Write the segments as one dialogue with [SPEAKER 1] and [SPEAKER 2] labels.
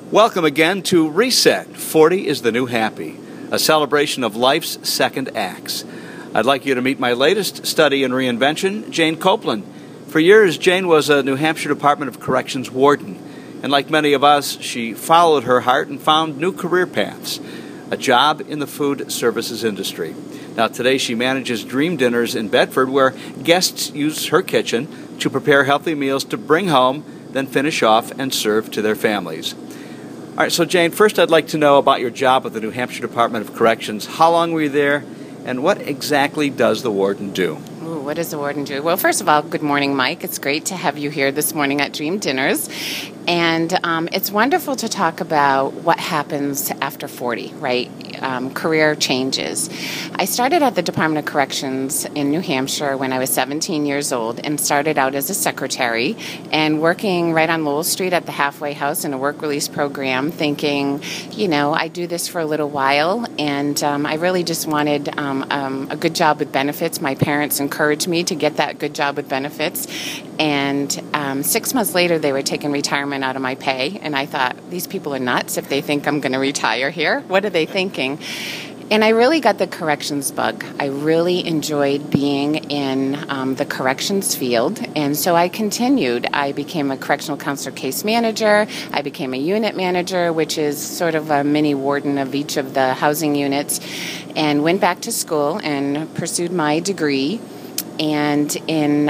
[SPEAKER 1] Welcome again to Reset. 40 is the new happy, a celebration of life's second acts. I'd like you to meet my latest study in reinvention, Jane Copeland. For years, Jane was a New Hampshire Department of Corrections warden, and like many of us, she followed her heart and found new career paths, a job in the food services industry. Now today she manages Dream Dinners in Bedford, where guests use her kitchen to prepare healthy meals to bring home, then finish off and serve to their families. All right, so Jane, first I'd like to know about your job with the New Hampshire Department of Corrections. How long were you there, and what exactly does the warden do?
[SPEAKER 2] Ooh, what does the warden do? Well, first of all, good morning, Mike. It's great to have you here this morning at Dream Dinners. And it's wonderful to talk about what happens after 40, right? Career changes. I started at the Department of Corrections in New Hampshire when I was 17 years old and started out as a secretary and working right on Lowell Street at the Halfway House in a work release program, thinking, I do this for a little while, and I really just wanted a good job with benefits. My parents encouraged me to get that good job with benefits. And 6 months later, they were taking retirement out of my pay. And I thought, these people are nuts if they think I'm going to retire here. What are they thinking? And I really got the corrections bug. I really enjoyed being in the corrections field. And so I continued. I became a correctional counselor case manager. I became a unit manager, which is sort of a mini warden of each of the housing units, and went back to school and pursued my degree. And in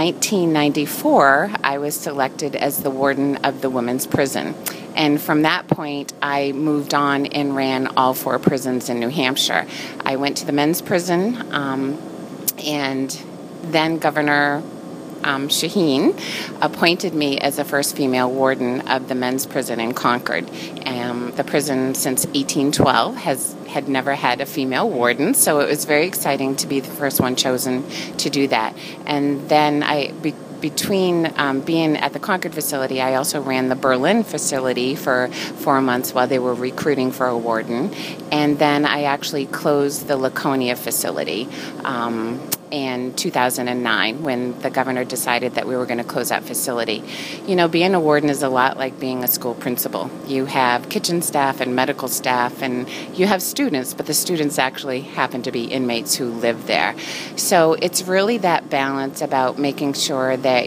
[SPEAKER 2] 1994, I was selected as the warden of the women's prison. And from that point, I moved on and ran all 4 prisons in New Hampshire. I went to the men's prison, and then Governor Shaheen appointed me as the first female warden of the men's prison in Concord. The prison since 1812 had never had a female warden, so it was very exciting to be the first one chosen to do that. And then between being at the Concord facility, I also ran the Berlin facility for 4 months while they were recruiting for a warden. And then I actually closed the Laconia facility in 2009 when the governor decided that we were going to close that facility. Being a warden is a lot like being a school principal. You have kitchen staff and medical staff, and you have students, but the students actually happen to be inmates who live there. So it's really that balance about making sure that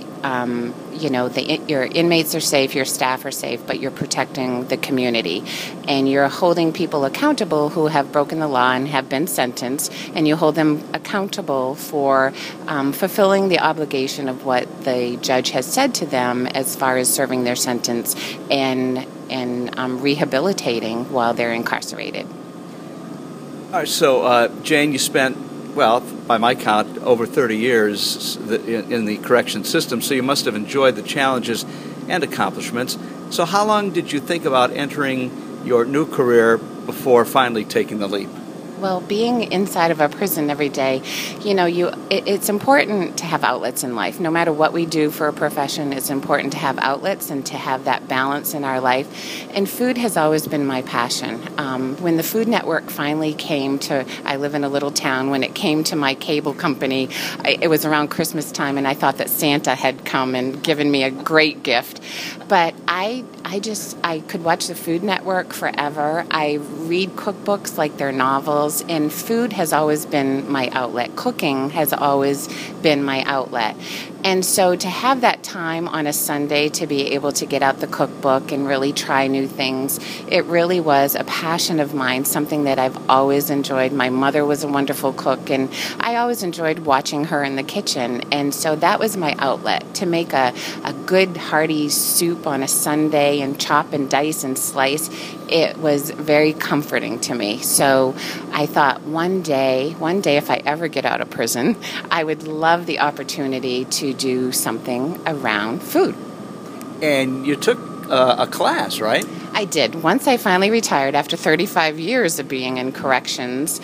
[SPEAKER 2] your inmates are safe, your staff are safe, but you're protecting the community. And you're holding people accountable who have broken the law and have been sentenced, and you hold them accountable for fulfilling the obligation of what the judge has said to them as far as serving their sentence and rehabilitating while they're incarcerated.
[SPEAKER 1] All right, so Jane, you spent, well, by my count, over 30 years in the correction system, so you must have enjoyed the challenges and accomplishments. So how long did you think about entering your new career before finally taking the leap?
[SPEAKER 2] Well, being inside of a prison every day, it's important to have outlets in life. No matter what we do for a profession, it's important to have outlets and to have that balance in our life. And food has always been my passion. When the Food Network finally came to, I live in a little town, when it came to my cable company, it was around Christmas time, and I thought that Santa had come and given me a great gift. But I could watch the Food Network forever. I read cookbooks like they're novels, and food has always been my outlet. Cooking has always been my outlet. And so to have that time on a Sunday to be able to get out the cookbook and really try new things, it really was a passion of mine, something that I've always enjoyed. My mother was a wonderful cook, and I always enjoyed watching her in the kitchen. And so that was my outlet, to make a good hearty soup on a Sunday and chop and dice and slice. It was very comforting to me. So I thought one day if I ever get out of prison, I would love the opportunity to do something around food.
[SPEAKER 1] And you took a class, right?
[SPEAKER 2] I did. Once I finally retired after 35 years of being in corrections,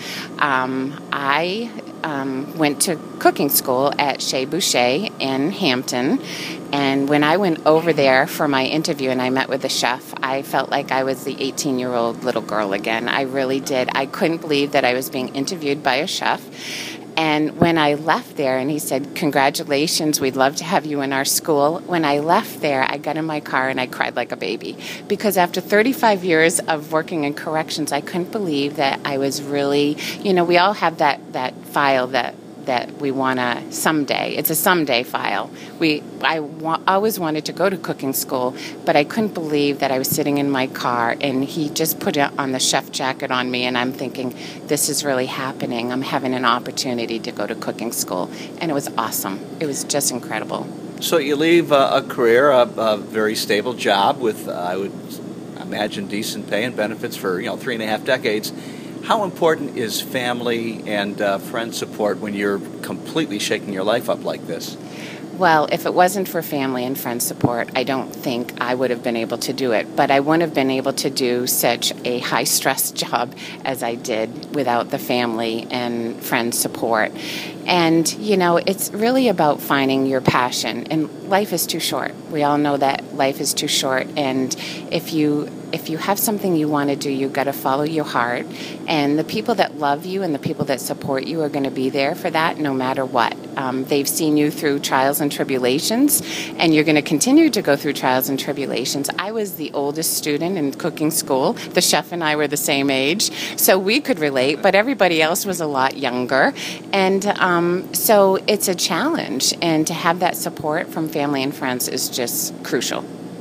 [SPEAKER 2] I went to cooking school at Chez Boucher in Hampton. And when I went over there for my interview and I met with the chef, I felt like I was the 18-year-old little girl again. I really did. I couldn't believe that I was being interviewed by a chef. And when I left there, and he said, "Congratulations, we'd love to have you in our school." When I left there, I got in my car and I cried like a baby, because after 35 years of working in corrections, I couldn't believe that I was really, we all have that file that we want to someday. It's a someday file. I always wanted to go to cooking school, but I couldn't believe that I was sitting in my car and he just put it on the chef jacket on me, and I'm thinking, this is really happening. I'm having an opportunity to go to cooking school, and it was awesome. It was just incredible.
[SPEAKER 1] So you leave a career, a very stable job with, I would imagine, decent pay and benefits for 3.5 decades. How important is family and friend support when you're completely shaking your life up like this?
[SPEAKER 2] Well, if it wasn't for family and friend support, I don't think I would have been able to do it. But I wouldn't have been able to do such a high-stress job as I did without the family and friend support. And, it's really about finding your passion. And life is too short. We all know that life is too short. And if you have something you want to do, you've got to follow your heart. And the people that love you and the people that support you are going to be there for that no matter what. They've seen you through trials and tribulations, and you're going to continue to go through trials and tribulations. I was the oldest student in cooking school. The chef and I were the same age, so we could relate, but everybody else was a lot younger. And so it's a challenge, and to have that support from family and friends is just crucial.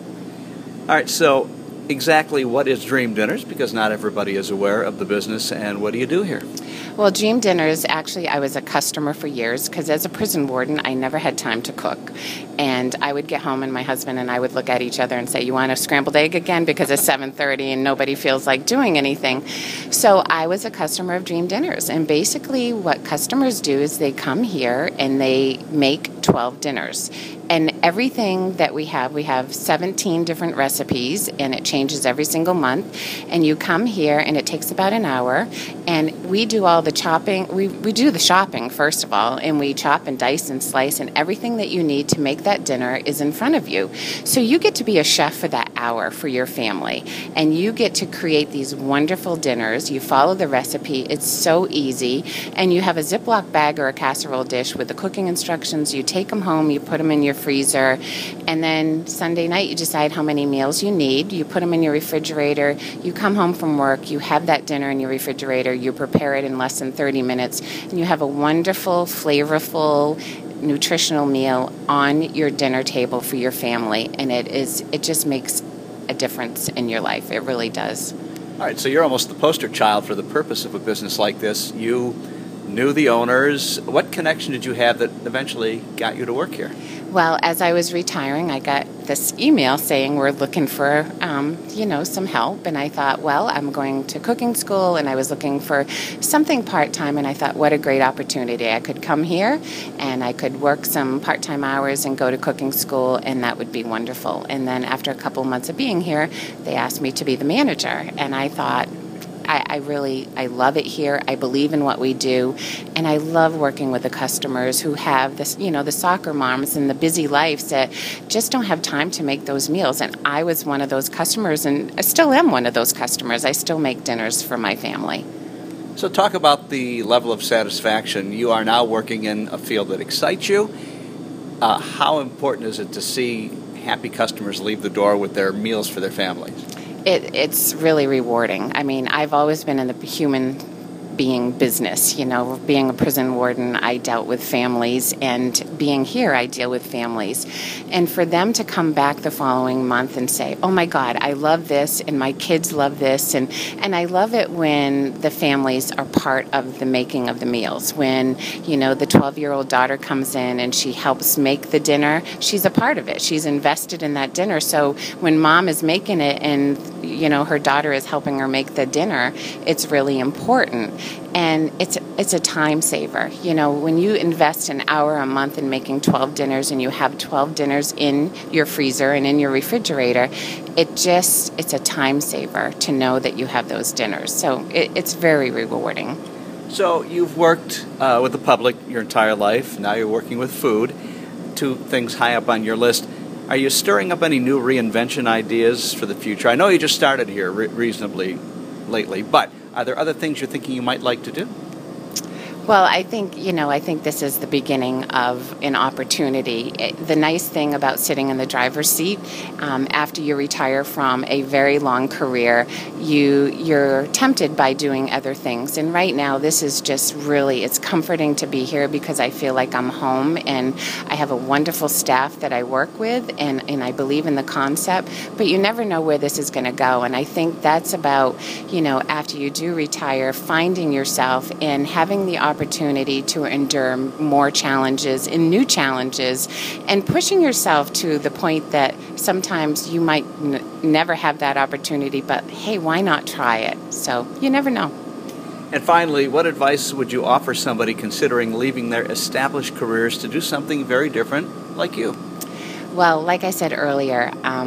[SPEAKER 1] All right, so exactly what is Dream Dinners? Because not everybody is aware of the business, and what do you do here?
[SPEAKER 2] Well, Dream Dinners, actually, I was a customer for years, because as a prison warden, I never had time to cook. And I would get home, and my husband and I would look at each other and say, "You want a scrambled egg again?" Because it's 7:30 and nobody feels like doing anything. So I was a customer of Dream Dinners. And basically what customers do is they come here and they make 12 dinners. And everything that we have 17 different recipes, and it changes every single month. And you come here, and it takes about an hour, and we do all the chopping. We do the shopping, first of all, and we chop and dice and slice, and everything that you need to make that dinner is in front of you. So you get to be a chef for that hour for your family, and you get to create these wonderful dinners. You follow the recipe. It's so easy, and you have a Ziploc bag or a casserole dish with the cooking instructions. You take them home, you put them in your freezer, and then Sunday night you decide how many meals you need. You put them in your refrigerator. You come home from work, you have that dinner in your refrigerator, you prepare it in less than 30 minutes, and you have a wonderful, flavorful, nutritional meal on your dinner table for your family, and it just makes a difference in your life. It really does.
[SPEAKER 1] All right, so you're almost the poster child for the purpose of a business like this. You knew the owners. What connection did you have that eventually got you to work here?
[SPEAKER 2] Well, as I was retiring, I got this email saying we're looking for, some help. And I thought, well, I'm going to cooking school, and I was looking for something part-time. And I thought, what a great opportunity. I could come here, and I could work some part-time hours and go to cooking school, and that would be wonderful. And then after a couple months of being here, they asked me to be the manager. And I thought, I love it here. I believe in what we do, and I love working with the customers who have this, the soccer moms and the busy lives that just don't have time to make those meals. And I was one of those customers, and I still am one of those customers. I still make dinners for my family.
[SPEAKER 1] So talk about the level of satisfaction. You are now working in a field that excites you. How important is it to see happy customers leave the door with their meals for their families?
[SPEAKER 2] It's really rewarding. I mean, I've always been in the human being business. Being a prison warden, I dealt with families, and being here, I deal with families. And for them to come back the following month and say, "Oh my God, I love this, and my kids love this," and I love it when the families are part of the making of the meals. When, the 12-year-old daughter comes in and she helps make the dinner, she's a part of it. She's invested in that dinner. So when mom is making it and, her daughter is helping her make the dinner, it's really important. And it's a time saver. When you invest an hour a month in making 12 dinners, and you have 12 dinners in your freezer and in your refrigerator, it's a time saver to know that you have those dinners. So it's very rewarding.
[SPEAKER 1] So you've worked with the public your entire life. Now you're working with food. Two things high up on your list. Are you stirring up any new reinvention ideas for the future? I know you just started here reasonably lately, but are there other things you're thinking you might like to do?
[SPEAKER 2] Well, I think, I think this is the beginning of an opportunity. The nice thing about sitting in the driver's seat, after you retire from a very long career, you're tempted by doing other things. And right now, this is just really, it's comforting to be here because I feel like I'm home and I have a wonderful staff that I work with, and I believe in the concept, but you never know where this is going to go. And I think that's about, after you do retire, finding yourself and having the opportunity to endure more challenges and new challenges, and pushing yourself to the point that sometimes you might never have that opportunity, but hey, why not try it? So you never know.
[SPEAKER 1] And finally, what advice would you offer somebody considering leaving their established careers to do something very different like you?
[SPEAKER 2] Well, like I said earlier,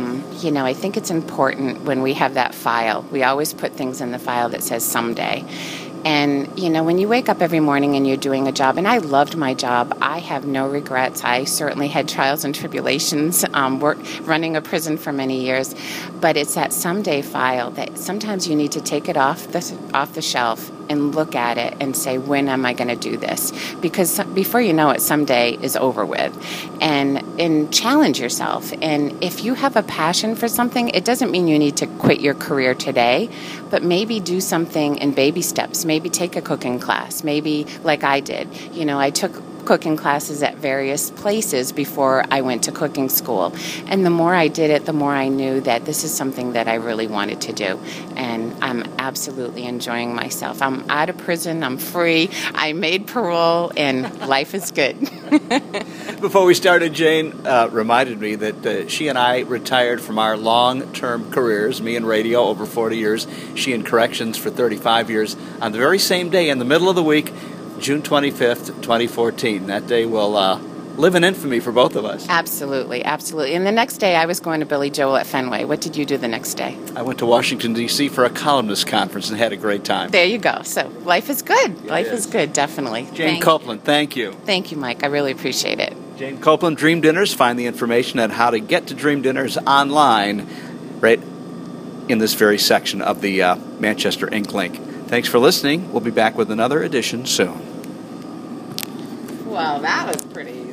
[SPEAKER 2] I think it's important when we have that file. We always put things in the file that says someday. And, when you wake up every morning and you're doing a job, and I loved my job, I have no regrets. I certainly had trials and tribulations, running a prison for many years. But it's that someday file that sometimes you need to take it off the shelf and look at it and say, when am I going to do this? Because before you know it, someday is over with. And challenge yourself. And if you have a passion for something, it doesn't mean you need to quit your career today, but maybe do something in baby steps. Maybe take a cooking class. Maybe like I did. I took cooking classes at various places before I went to cooking school. And the more I did it, the more I knew that this is something that I really wanted to do. And I'm absolutely enjoying myself. I'm out of prison. I'm free. I made parole, and life is good.
[SPEAKER 1] Before we started, Jane reminded me that she and I retired from our long-term careers, me in radio over 40 years, she in corrections for 35 years, on the very same day in the middle of the week, June 25th, 2014. That day will live in infamy for both of us.
[SPEAKER 2] Absolutely, absolutely. And the next day, I was going to Billy Joel at Fenway. What did you do the next day?
[SPEAKER 1] I went to Washington, D.C. for a columnist conference and had a great time.
[SPEAKER 2] There you go. So life is good.
[SPEAKER 1] Yeah,
[SPEAKER 2] life is good, definitely.
[SPEAKER 1] Jane Copeland, thank you.
[SPEAKER 2] Thank you, Mike. I really appreciate it.
[SPEAKER 1] Jane Copeland, Dream Dinners. Find the information on how to get to Dream Dinners online right in this very section of the Manchester Ink link. Thanks for listening. We'll be back with another edition soon.
[SPEAKER 2] Well, that was pretty